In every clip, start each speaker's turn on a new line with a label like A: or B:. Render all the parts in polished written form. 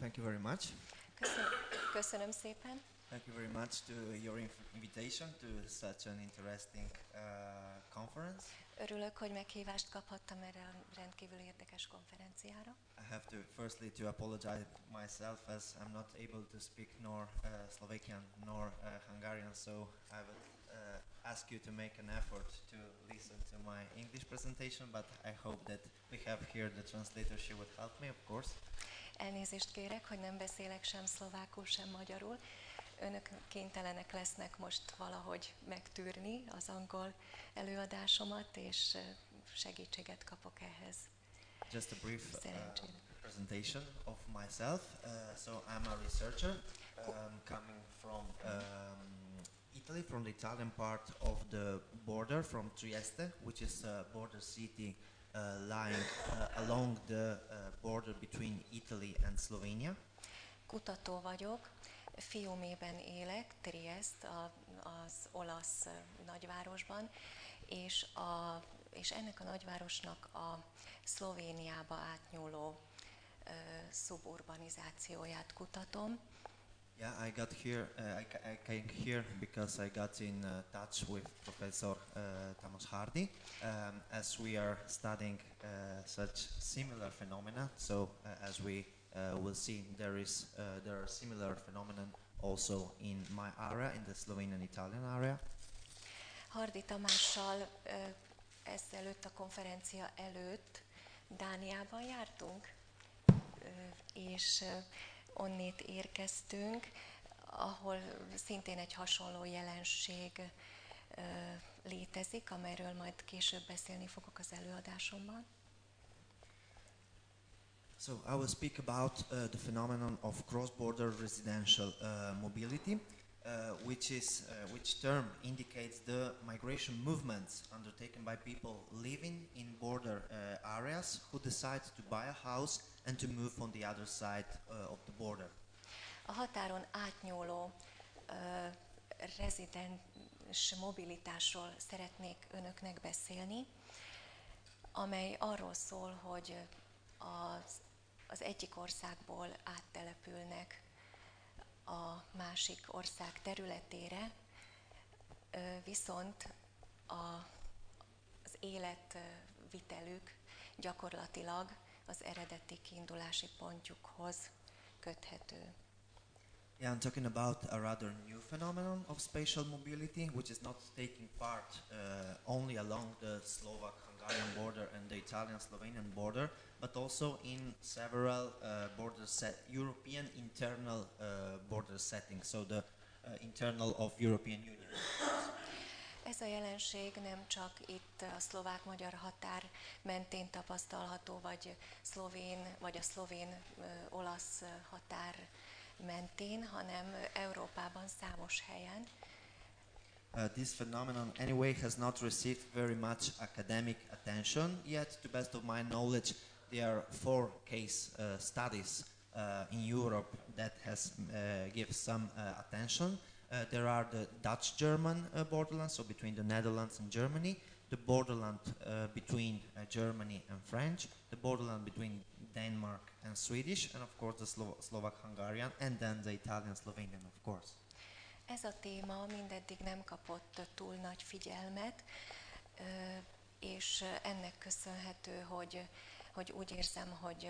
A: Thank you very much.
B: Köszönöm, köszönöm szépen.
A: Thank you very much to your invitation to such an interesting conference.
B: Örülök, hogy meghívást kaphattam erre a rendkívül érdekes konferenciára.
A: I have to firstly to apologize myself as I'm not able to speak nor Slovakian nor Hungarian, so I would ask you to make an effort to listen to my English presentation, but I hope that we have here the translator. She would help me, of course.
B: Elnézést kérek, hogy nem beszélek sem szlovákul, sem magyarul. Önök kénytelenek lesznek most valahogy megtűrni az angol előadásomat, és segítséget kapok ehhez.
A: Just a brief presentation of myself. So I'm a researcher coming from Italy, from the Italian part of the border, from Trieste, which is a border city lying along the border between Italy and Slovenia.
B: Kutató vagyok, Fiumében élek, Trieste, az olasz nagyvárosban, és ennek a nagyvárosnak a Szlovéniába átnyúló szuburbanizációját kutatom.
A: Yeah, I got here. I came here because I got in touch with Professor Tamás Hardy, as we are studying such similar phenomena. So as we will see, there are similar phenomena also in my area, in the Slovenian-Italian area.
B: Hardy Tamással ezelőtt a konferencia előtt Dániában jártunk, és onnét érkeztünk, ahol szintén egy hasonló jelenség létezik, amelyről majd később beszélni fogok az előadásomban.
A: So I will speak about the phenomenon of cross-border residential mobility, which term indicates the migration movements undertaken by people living in border areas who decide to buy a house and to move on the other side of the border.
B: A határon átnyúló rezidens mobilitásról szeretnék önöknek beszélni, amely arról szól, hogy az egyik országból áttelepülnek a másik ország területére, viszont az életvitelük gyakorlatilag az eredeti kiindulási pontjukhoz köthető.
A: Yeah, I'm talking about a rather new phenomenon of spatial mobility, which is not taking part only along the Slovak-Hungarian border and the Italian-Slovenian border, but also in several European internal border settings, so the internal of European Union.
B: Ez a jelenség nem csak itt a szlovák-magyar határ mentén tapasztalható, vagy a szlovén-olasz határ mentén, hanem Európában számos helyen.
A: This phenomenon anyway has not received very much academic attention yet. To best of my knowledge, there are 4 case studies in Europe that has give some attention. There are the Dutch-German borderland, so between the Netherlands and Germany, the borderland between Germany and French, the borderland between Denmark and Swedish, and of course the Slovak-Hungarian, and then the Italian-Slovenian, of course.
B: Ez a téma mindeddig nem kapott túl nagy figyelmet, és ennek köszönhető, hogy úgy érzem, hogy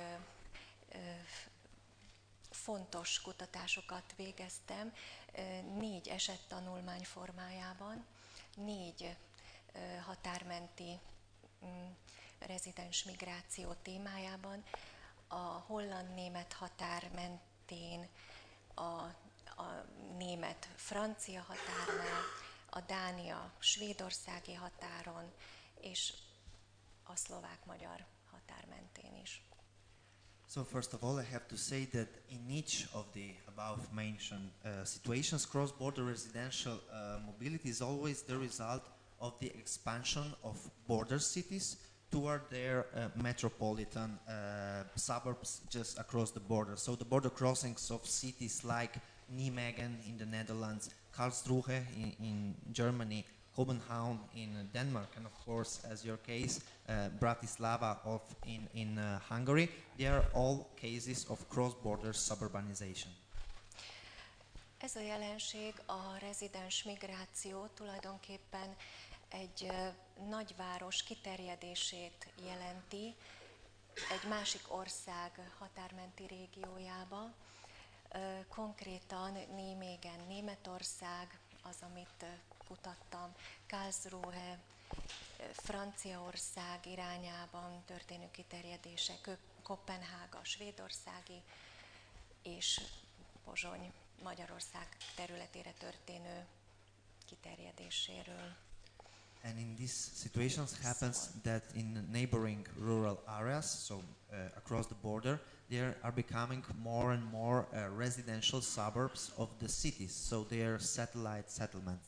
B: fontos kutatásokat végeztem 4 esettanulmány formájában, 4 határmenti rezidens migráció témájában, a holland-német határ mentén, a német-francia határnál, a Dánia-svédországi határon és a szlovák-magyar határ mentén is.
A: So first of all, I have to say that in each of the above mentioned situations, cross-border residential mobility is always the result of the expansion of border cities toward their metropolitan suburbs just across the border. So the border crossings of cities like Nijmegen in the Netherlands, Karlsruhe in Germany, Copenhagen in Denmark, and of course, as your case, Bratislava in Hungary, they are all cases of cross-border suburbanization.
B: Ez a jelenség, a rezidens migráció tulajdonképpen egy nagyváros kiterjedését jelenti egy másik ország határmenti régiójába. Konkrétan Nímégen Németország, az, amit kutattam, Karlsruhe, Franciaország irányában történő kiterjedése, Koppenhága, svédországi, és Pozsony, Magyarország területére történő kiterjedéséről.
A: And in these situations happens that in neighboring rural areas, so across the border, there are becoming more and more residential suburbs of the cities, so they are satellite settlements.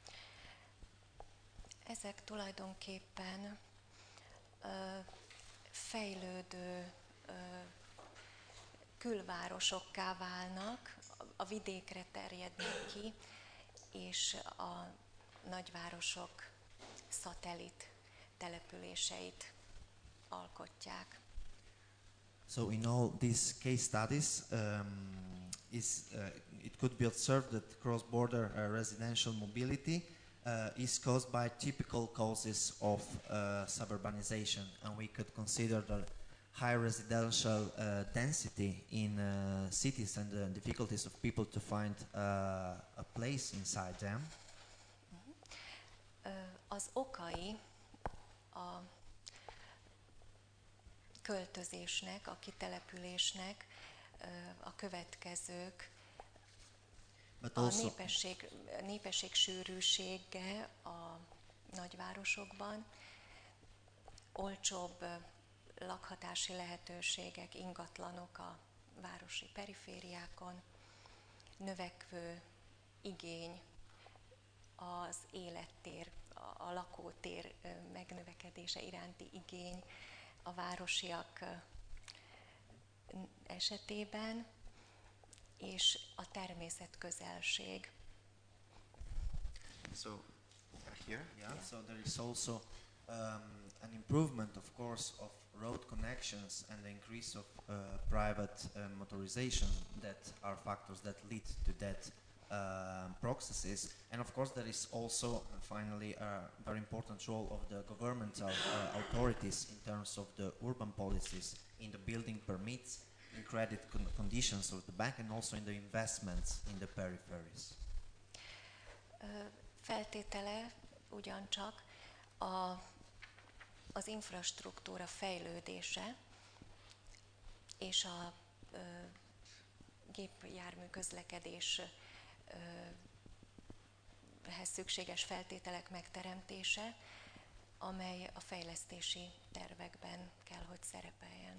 B: Ezek tulajdonképpen fejlődő külvárosokká válnak, a vidékre terjednek ki, és a nagyvárosok szatellit településeit alkotják.
A: So in all these case studies, it could be observed that cross-border residential mobility is caused by typical causes of suburbanization, and we could consider the high residential density in cities and the difficulties of people to find a place inside them.
B: Az okai a költözésnek, a kitelepülésnek a következők. A népesség sűrűsége a nagyvárosokban, olcsóbb lakhatási lehetőségek, ingatlanok a városi perifériákon, növekvő igény az élettér, a lakótér megnövekedése iránti igény a városiak esetében, és a természetközelség.
A: So here, so there is also an improvement, of course, of road connections and the increase of private motorization that are factors that lead to that processes. And of course there is also finally a very important role of the governmental authorities in terms of the urban policies, in the building permits, in credit conditions of the bank, and also in the investments in the peripheries.
B: Feltétele ugyancsak az infrastruktúra fejlődése és a gépjármű közlekedéshez szükséges feltételek megteremtése, amely a fejlesztési tervekben kell, hogy szerepeljen.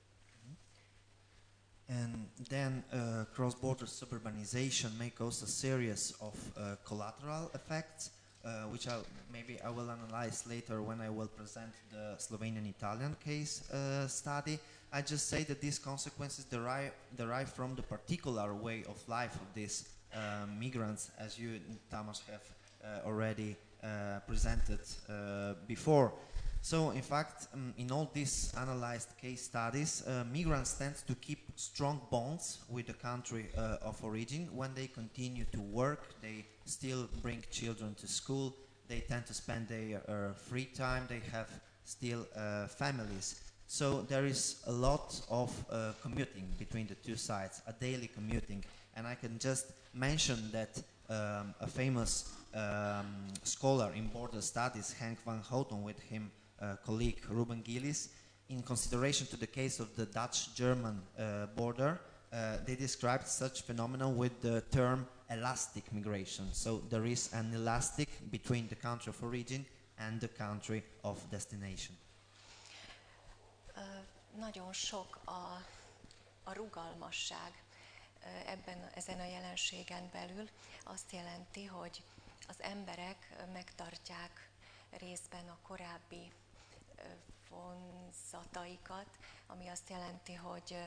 A: And then cross-border suburbanization may cause a series of collateral effects, which I will analyze later when I will present the Slovenian-Italian case study. I just say that these consequences derive from the particular way of life of these migrants, as you, Tamás, have already presented before. So, in fact, in all these analyzed case studies, migrants tend to keep strong bonds with the country of origin. When they continue to work, they still bring children to school, they tend to spend their free time, they have still families. So there is a lot of commuting between the two sides, a daily commuting. And I can just mention that a famous scholar in border studies, Henk van Houten, with him colleague Ruben Gillis, in consideration to the case of the Dutch-German border, they described such phenomenon with the term elastic migration. So there is an elastic between the country of origin and the country of destination.
B: Nagyon sok a rugalmasság ezen a jelenségen belül. Azt jelenti, hogy az emberek megtartják részben a korábbi vonzataikat, ami azt jelenti, hogy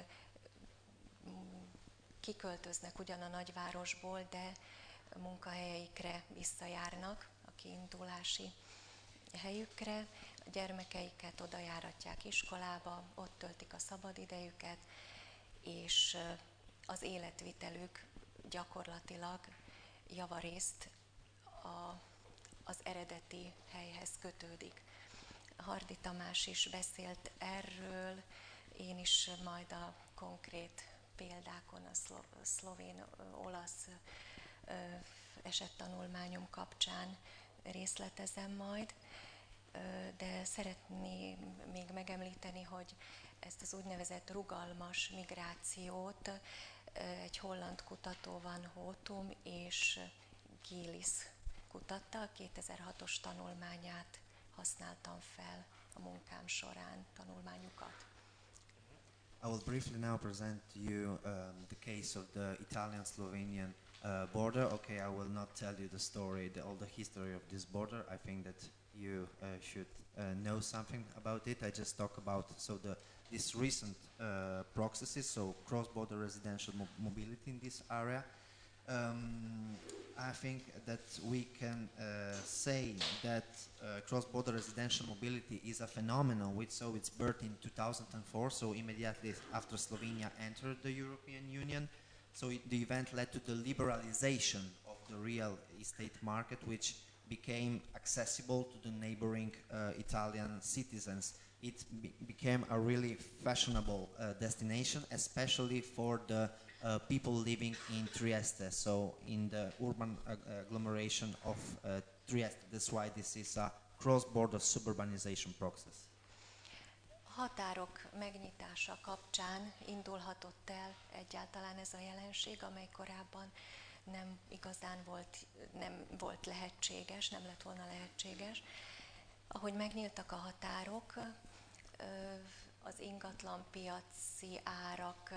B: kiköltöznek ugyan a nagyvárosból, de munkahelyeikre visszajárnak a kiindulási helyükre, a gyermekeiket oda járatják iskolába, ott töltik a szabadidejüket, és az életvitelük gyakorlatilag javarészt az eredeti helyhez kötődik. Hardy Tamás is beszélt erről, én is majd a konkrét példákon a szlovén-olasz esettanulmányom kapcsán részletezem majd, de szeretném még megemlíteni, hogy ezt az úgynevezett rugalmas migrációt egy holland kutató, Van Hotum és Gillis kutatta, a 2006-os tanulmányát használtam fel a munkám során, tanulmányukat.
A: I will briefly now present to you the case of the Italian-Slovenian border. Okay, I will not tell you the story, all the history of this border. I think that you should know something about it. I just talk about this recent processes, so cross-border residential mobility in this area. I think that we can say that cross-border residential mobility is a phenomenon which saw its birth in 2004, so immediately after Slovenia entered the European Union. So the event led to the liberalization of the real estate market, which became accessible to the neighboring Italian citizens. It became a really fashionable destination, especially for the people living in Trieste, so in the urban agglomeration of Trieste. That's why this is a cross-border suburbanization process.
B: Határok megnyitása kapcsán indulhatott el egyáltalán ez a jelenség, amely korábban nem igazán volt lehetséges, nem lett volna lehetséges. Ahogy megnyíltak a határok, az ingatlanpiaci árak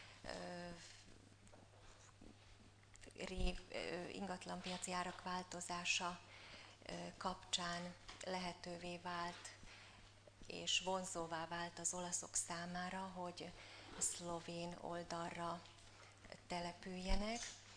B: ingatlanpiaci árak változása kapcsán lehetővé vált és vonzóvá vált az olaszok számára, hogy a szlovén oldalra települjenek.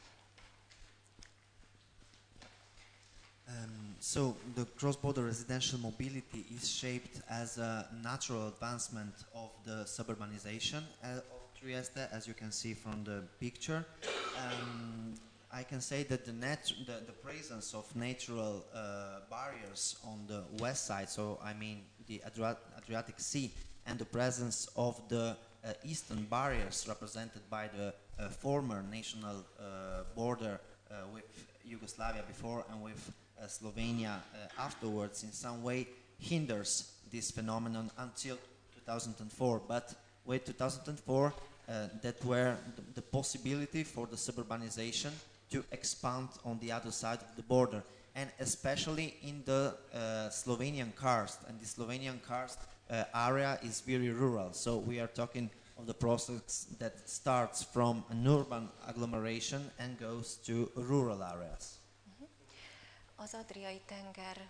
A: So the cross-border residential mobility is shaped as a natural advancement of the suburbanization of Trieste, as you can see from the picture. I can say that the presence of natural barriers on the west side, so I mean the Adriatic Sea, and the presence of the eastern barriers represented by the former national border with Yugoslavia before and with Slovenia afterwards, in some way hinders this phenomenon until 2004. But with 2004, that were the possibility for the suburbanization to expand on the other side of the border, and especially in the Slovenian karst. And the Slovenian karst area is very rural, so we are talking of the process that starts from an urban agglomeration and goes to rural areas.
B: Az Adriai tenger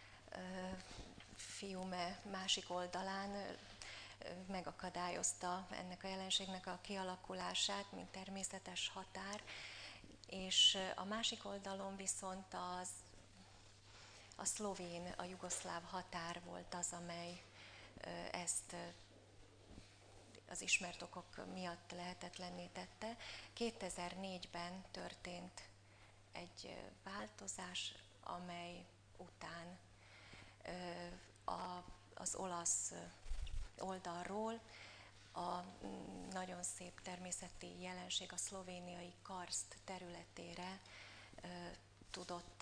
B: Fiume másik oldalán megakadályozta ennek a jelenségnek a kialakulását, mint természetes határ, és a másik oldalon viszont a szlovén, a jugoszláv határ volt az, amely ezt az ismert okok miatt lehetetlenné tette. 2004-ben történt egy változás, amely után az olasz oldalról a nagyon szép természeti jelenség a szlovéniai karszt területére tudott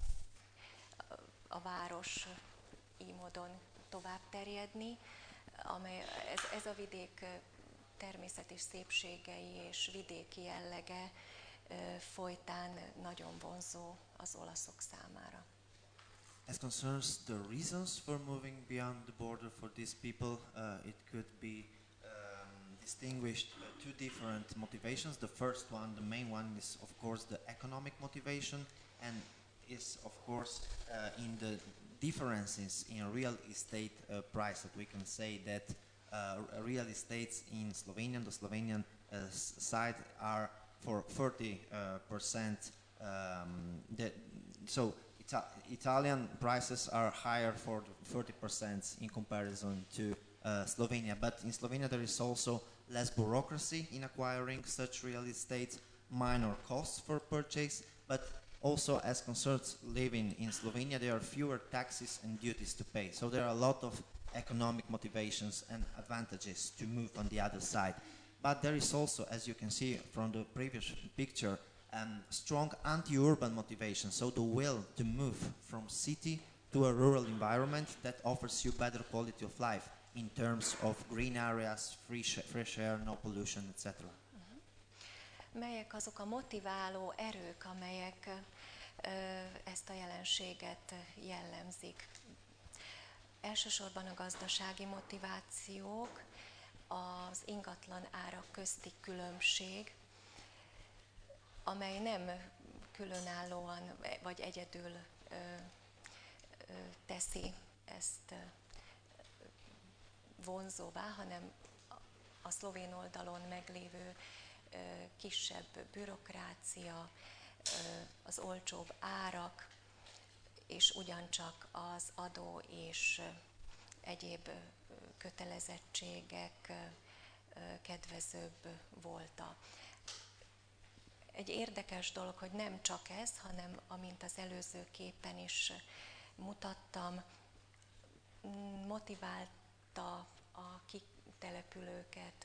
B: a város így módon tovább terjedni, amely ez a vidék természeti szépségei és vidéki jellege folytán nagyon vonzó az olaszok számára.
A: As concerns the reasons for moving beyond the border for these people, it could be distinguished two different motivations. The first one, the main one, is of course the economic motivation, and is of course in the differences in real estate price. That we can say that real estates in Slovenia, the Slovenian side, are for 30%. So Italian prices are higher for 30% in comparison to Slovenia. But in Slovenia there is also less bureaucracy in acquiring such real estate, minor costs for purchase, but also as concerns living in Slovenia there are fewer taxes and duties to pay. So there are a lot of economic motivations and advantages to move on the other side. But there is also, as you can see from the previous picture, strong anti-urban motivation, so the will to move from city to a rural environment that offers you better quality of life in terms of green areas, fresh air, no pollution, etc.
B: Melyek azok a motiváló erők, amelyek ezt a jelenséget jellemzik? Elsősorban a gazdasági motivációk, az ingatlan árak közti különbség, amely nem különállóan vagy egyedül teszi ezt vonzóvá, hanem a szlovén oldalon meglévő kisebb bürokrácia, az olcsóbb árak, és ugyancsak az adó és egyéb kötelezettségek kedvezőbb volta. Egy érdekes dolog, hogy nem csak ez, hanem amint az előző képen is mutattam, motiválta a kitelepülőket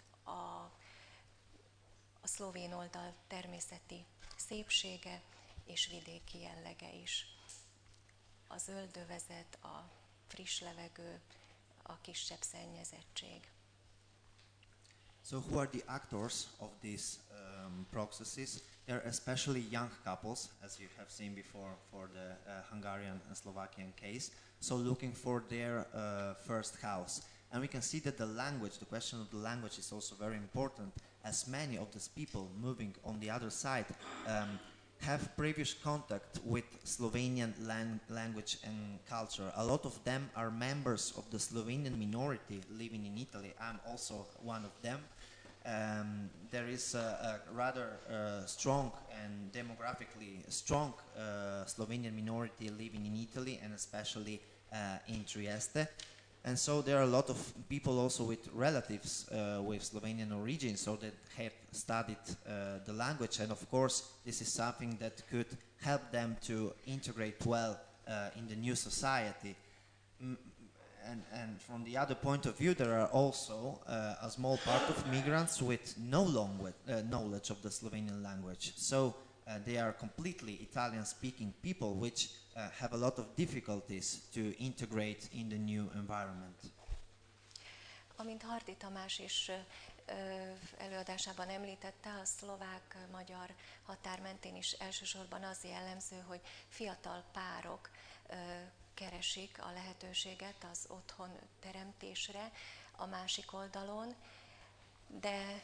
B: a szlovén oldal természeti szépsége és vidéki jellege is. A zöldövezet, a friss levegő, a kisebb szennyezettség.
A: So who are the actors of these processes? They're especially young couples, as you have seen before for the Hungarian and Slovakian case, so looking for their first house. And we can see that the question of the language is also very important, as many of these people moving on the other side have previous contact with Slovenian language and culture. A lot of them are members of the Slovenian minority living in Italy. I'm also one of them. There is a rather strong and demographically strong Slovenian minority living in Italy, and especially in Trieste. And so there are a lot of people also with relatives with Slovenian origin, so that have studied the language, and of course this is something that could help them to integrate well in the new society. And from the other point of view, there are also a small part of migrants with no knowledge of the Slovenian language. So they are completely Italian-speaking people, which have a lot of difficulties to integrate in the new environment.
B: Amint Hardy Tamás is előadásában említette, a szlovák-magyar határ mentén is elsősorban az jellemző, hogy fiatal párok keresik a lehetőséget az otthon teremtésre a másik oldalon, de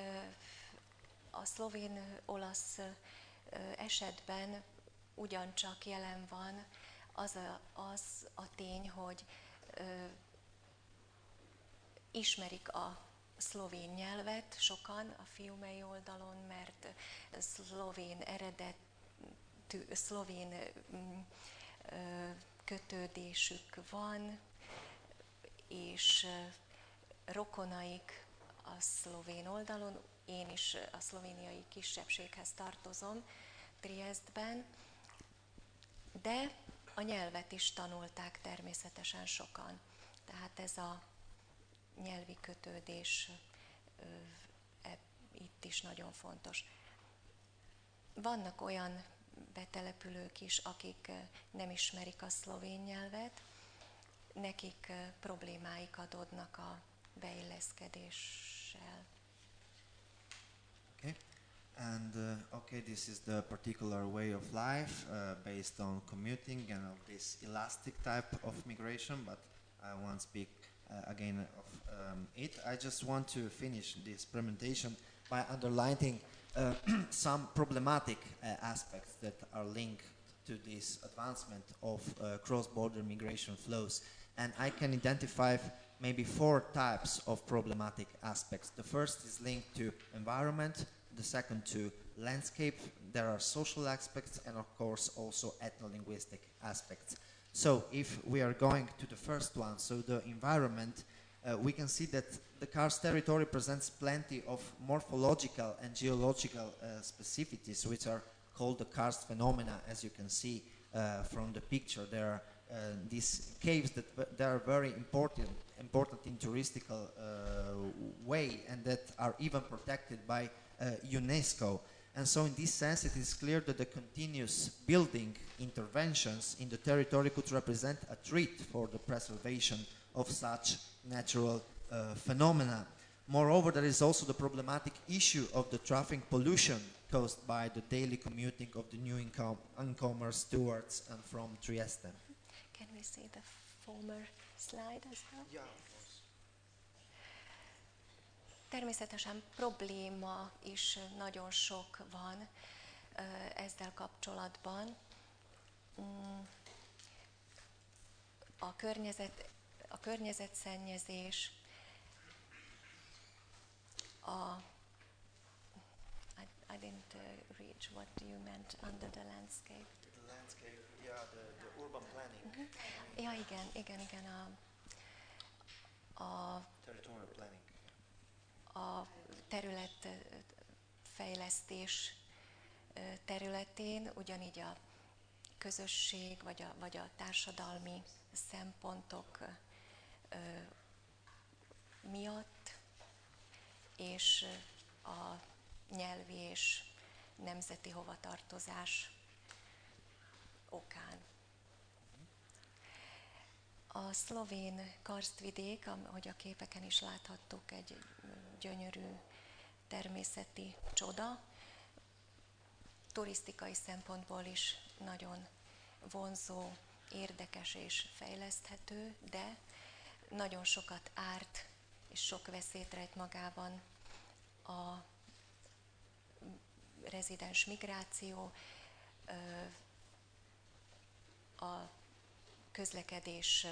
B: a szlovén-olasz esetben ugyancsak jelen van az a tény, hogy ismerik a szlovén nyelvet sokan a fiumei oldalon, mert szlovén eredetű, szlovén kötődésük van, és rokonaik a szlovén oldalon. Én is a szlovéniai kisebbséghez tartozom Triestben, de a nyelvet is tanulták természetesen sokan. Tehát ez a nyelvi kötődés itt is nagyon fontos. Vannak olyan betelepülők is, akik nem ismerik a szlovén nyelvet, nekik problémáik adódnak a beilleszkedéssel.
A: Okay. And this is the particular way of life based on commuting and of this elastic type of migration, but I won't speak again of it. I just want to finish this presentation by underlining some problematic aspects that are linked to this advancement of cross-border migration flows. And I can identify maybe 4 types of problematic aspects. The first is linked to environment, the second two, landscape, there are social aspects and of course also ethno-linguistic aspects. So if we are going to the first one, so the environment, we can see that the karst territory presents plenty of morphological and geological specificities, which are called the karst phenomena, as you can see from the picture. There are these caves that they are very important in touristical way, and that are even protected by UNESCO. And so in this sense it is clear that the continuous building interventions in the territory could represent a threat for the preservation of such natural phenomena. Moreover, there is also the problematic issue of the traffic pollution caused by the daily commuting of the new incomers towards and from Trieste.
B: Can we see the former slide as well?
A: Yeah, of course.
B: Természetesen probléma is nagyon sok van ezzel kapcsolatban. A környezetszennyezés, I didn't reach what you meant under the landscape.
A: The landscape, yeah, the urban planning.
B: Ja, igen, a
A: Territorial planning.
B: A területfejlesztés területén, ugyanígy a közösség vagy a társadalmi szempontok miatt, és a nyelvi és nemzeti hovatartozás okán. A szlovén karstvidék, ahogy a képeken is láthattuk, egy gyönyörű természeti csoda. Turisztikai szempontból is nagyon vonzó, érdekes és fejleszthető, de nagyon sokat árt és sok veszélyt rejt magában a rezidens migráció, a közlekedés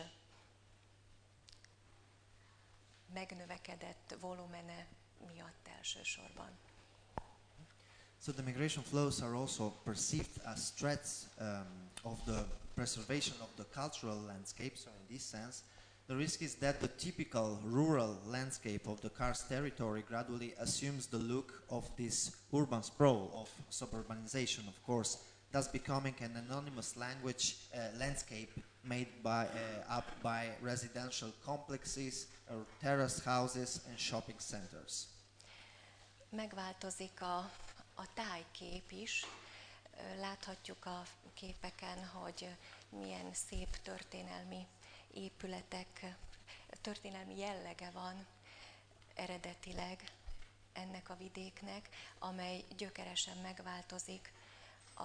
B: megnövekedett volumene miatt elsősorban.
A: So the migration flows are also perceived as threats of the preservation of the cultural landscape. So in this sense, the risk is that the typical rural landscape of the karst territory gradually assumes the look of this urban sprawl of suburbanization, of course, thus becoming an anonymous landscape made up by residential complexes, terraced houses and shopping centers.
B: Megváltozik a tájkép is. Láthatjuk a képeken, hogy milyen szép történelmi épületek, történelmi jellege van eredetileg ennek a vidéknek, amely gyökeresen megváltozik a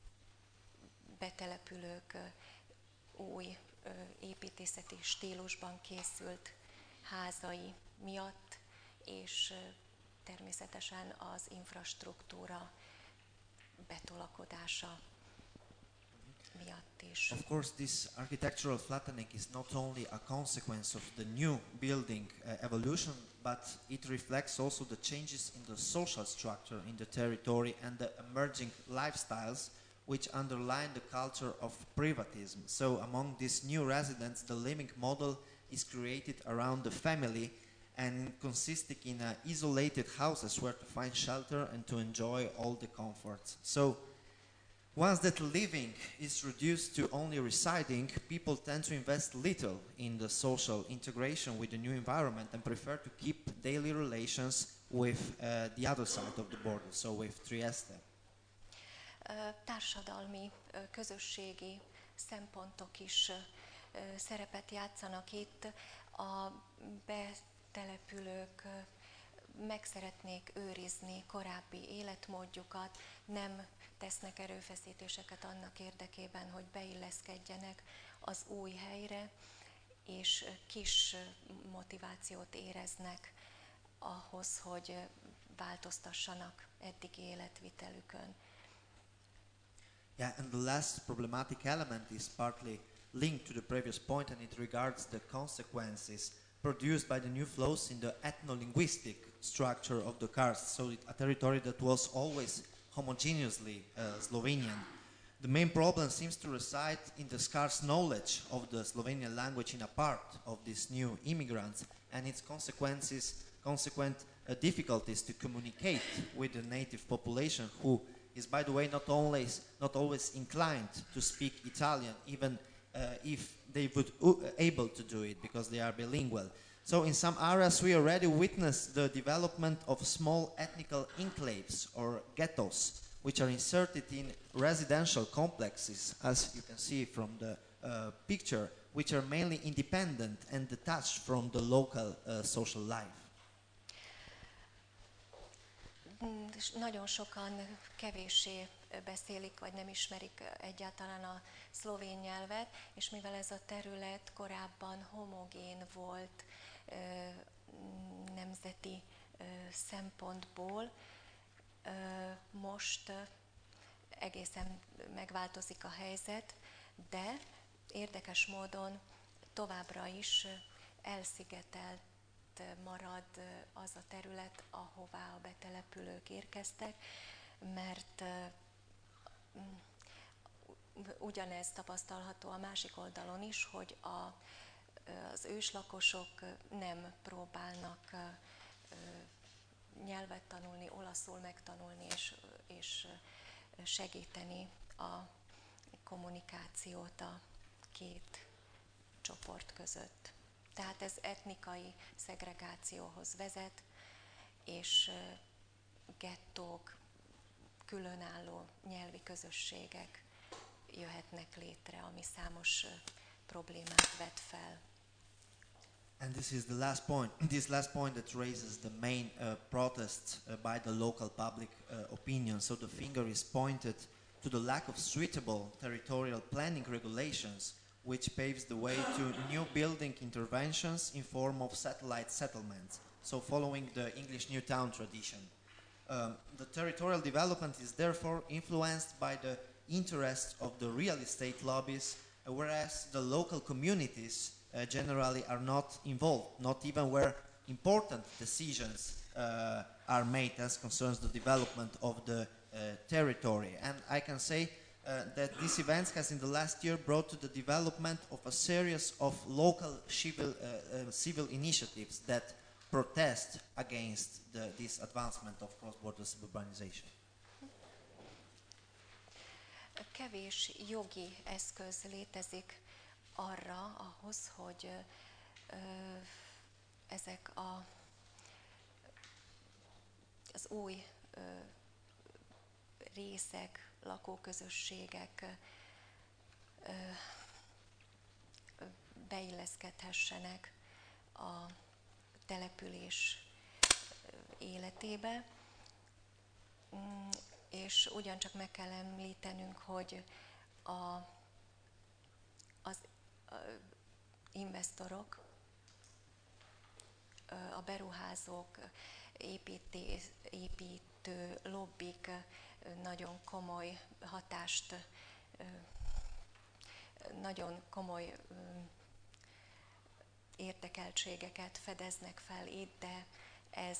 B: betelepülők új építészeti stílusban készült házai miatt, és természetesen az infrastruktúra betolakodása miatt is.
A: Of course, this architectural flattening is not only a consequence of the new building evolution, but it reflects also the changes in the social structure in the territory and the emerging lifestyles which underline the culture of privatism. So among these new residents, the living model is created around the family and consisting in isolated houses where to find shelter and to enjoy all the comforts. So once that living is reduced to only residing, people tend to invest little in the social integration with the new environment and prefer to keep daily relations with the other side of the border, so with Trieste.
B: Társadalmi, közösségi szempontok is szerepet játszanak itt. A betelepülők meg szeretnék őrizni korábbi életmódjukat, nem tesznek erőfeszítéseket annak érdekében, hogy beilleszkedjenek az új helyre, és kis motivációt éreznek ahhoz, hogy változtassanak eddigi életvitelükön.
A: Yeah, and the last problematic element is partly linked to the previous point, and it regards the consequences produced by the new flows in the ethno-linguistic structure of the Karst, so a territory that was always homogeneously Slovenian. The main problem seems to reside in the scarce knowledge of the Slovenian language in a part of these new immigrants and its consequent difficulties to communicate with the native population, who is, by the way, not always inclined to speak Italian, even if they would able to do it because they are bilingual. So in some areas we already witnessed the development of small ethnical enclaves or ghettos, which are inserted in residential complexes, as you can see from the picture, which are mainly independent and detached from the local social life.
B: Nagyon sokan kevéssé beszélik, vagy nem ismerik egyáltalán a szlovén nyelvet, és mivel ez a terület korábban homogén volt nemzeti szempontból, most egészen megváltozik a helyzet, de érdekes módon továbbra is elszigetelt marad az a terület, ahová a betelepülők érkeztek, mert ugyanez tapasztalható a másik oldalon is, hogy az őslakosok nem próbálnak nyelvet tanulni, olaszul megtanulni és segíteni a kommunikációt a két csoport között. Tehát ez etnikai szegregációhoz vezet, és gettók, különálló nyelvi közösségek jöhetnek létre, ami számos problémát vet fel.
A: And this is the last point. This last point that raises the main protest by the local public opinion. So the finger is pointed to the lack of suitable territorial planning regulations, which paves the way to new building interventions in form of satellite settlements. So following the English New Town tradition. The territorial development is therefore influenced by the interests of the real estate lobbies, whereas the local communities generally are not involved, not even where important decisions are made as concerns the development of the territory. And I can say that this event has in the last year brought to the development of a series of local civil initiatives that protest against this advancement of cross-border suburbanization.
B: Kevés jogi eszköz létezik arra, ahhoz, hogy ezek az új részek, lakóközösségek beilleszkedhessenek a település életébe. És ugyancsak meg kell említenünk, hogy az investorok, a beruházók, építő lobbik nagyon komoly hatást, nagyon komoly érdekeltségeket fedeznek fel itt, de ez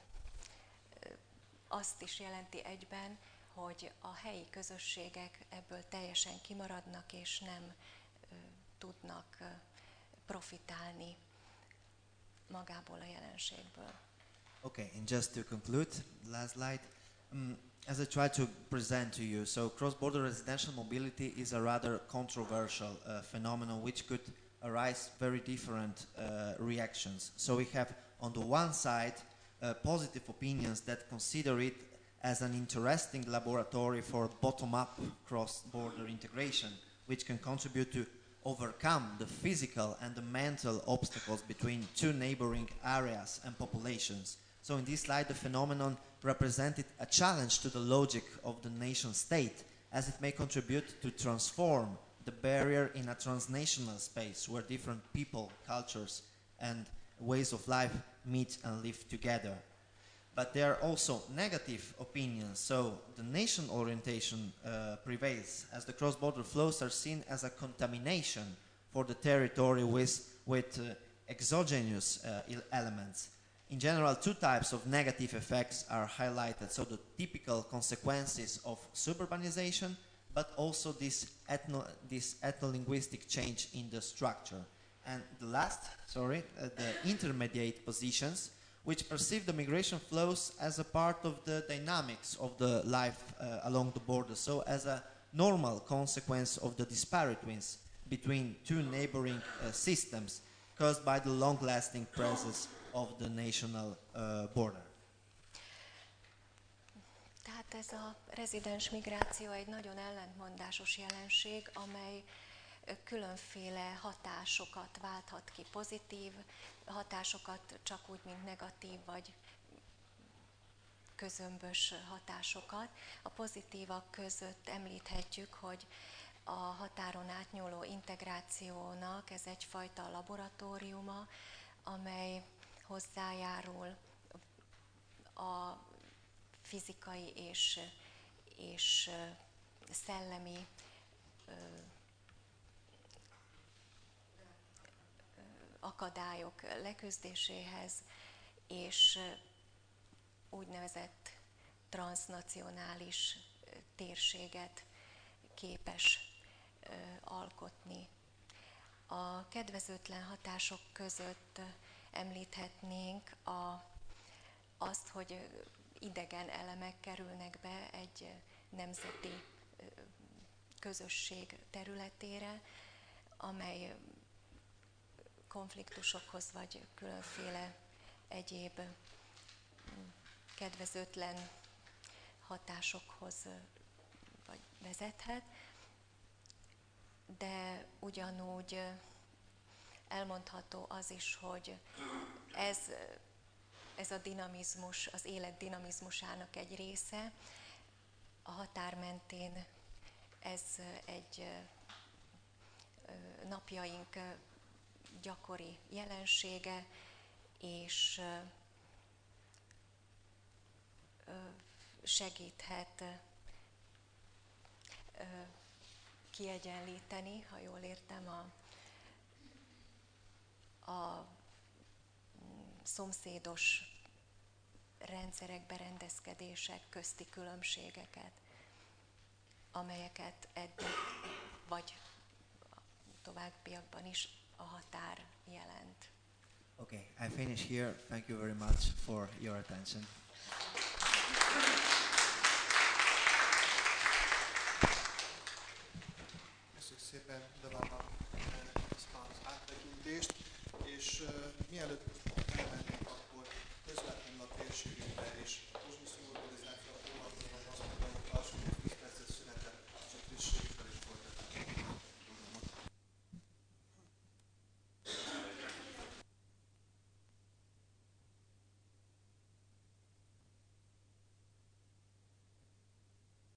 B: azt is jelenti egyben, hogy a helyi közösségek ebből teljesen kimaradnak, és nem tudnak profitálni magából a jelenségből.
A: Okay, and just to conclude, last slide. As I try to present to you, so cross-border residential mobility is a rather controversial phenomenon which could arise very different reactions. So we have on the one side positive opinions that consider it as an interesting laboratory for bottom-up cross-border integration, which can contribute to overcome the physical and the mental obstacles between two neighboring areas and populations. So in this slide, the phenomenon represented a challenge to the logic of the nation state, as it may contribute to transform the barrier in a transnational space where different people, cultures, and ways of life meet and live together. But there are also negative opinions, so the nation orientation prevails, as the cross-border flows are seen as a contamination for the territory with exogenous elements. In general, two types of negative effects are highlighted. So the typical consequences of suburbanization, but also this ethno-linguistic change in the structure. And the last, the intermediate positions, which perceive the migration flows as a part of the dynamics of the life along the border, so as a normal consequence of the disparities between two neighboring systems caused by the long-lasting presence of the national border.
B: Tehát ez a rezidens migráció egy nagyon ellentmondásos jelenség, amely különféle hatásokat válthat ki, pozitív hatásokat, csak úgy, mint negatív vagy közömbös hatásokat. A pozitívak között említhetjük, hogy a határon átnyúló integrációnak ez egyfajta laboratóriuma, amely hozzájárul a fizikai és szellemi akadályok leküzdéséhez, és úgynevezett transznacionális térséget képes alkotni. A kedvezőtlen hatások között említhetnénk azt, hogy idegen elemek kerülnek be egy nemzeti közösség területére, amely konfliktusokhoz vagy különféle egyéb kedvezőtlen hatásokhoz vagy vezethet, de ugyanúgy elmondható az is, hogy ez a dinamizmus, az élet dinamizmusának egy része. A határ mentén ez egy napjaink gyakori jelensége, és segíthet kiegyenlíteni, ha jól értem, a szomszédos rendszerek, berendezkedések közti különbségeket, amelyeket eddig vagy továbbiakban is a határ jelent.
A: Okay, I finish here. Thank you very much for your attention.
C: Köszönjük szépen Devának ezt az áttekintést, és mielőtt